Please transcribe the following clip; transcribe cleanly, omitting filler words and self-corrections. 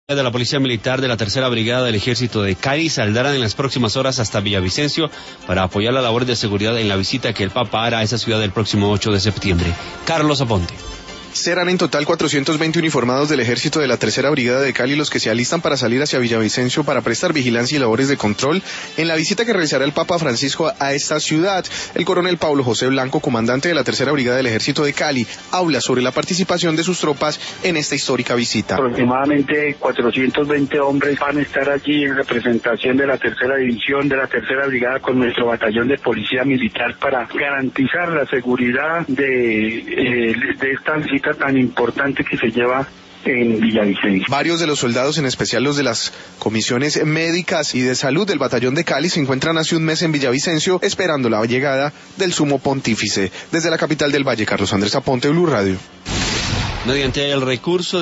De la Policía Militar de la Tercera Brigada del Ejército de Cali saldrán en las próximas horas hasta Villavicencio para apoyar la labor de seguridad en la visita que el Papa hará a esa ciudad el próximo 8 de septiembre. Carlos Aponte. Serán en total 420 uniformados del Ejército de la Tercera Brigada de Cali los que se alistan para salir hacia Villavicencio para prestar vigilancia y labores de control en la visita que realizará el Papa Francisco a esta ciudad. El coronel Pablo José Blanco, comandante de la Tercera Brigada del Ejército de Cali, habla sobre la participación de sus tropas en esta histórica visita. Aproximadamente 420 hombres van a estar allí en representación de la Tercera División de la Tercera Brigada con nuestro batallón de Policía Militar para garantizar la seguridad de esta visita tan importante que se lleva en Villavicencio. Varios de los soldados, en especial los de las comisiones médicas y de salud del batallón de Cali, se encuentran hace un mes en Villavicencio esperando la llegada del Sumo Pontífice. Desde la capital del Valle, Carlos Andrés Aponte, Blue Radio. Mediante el recurso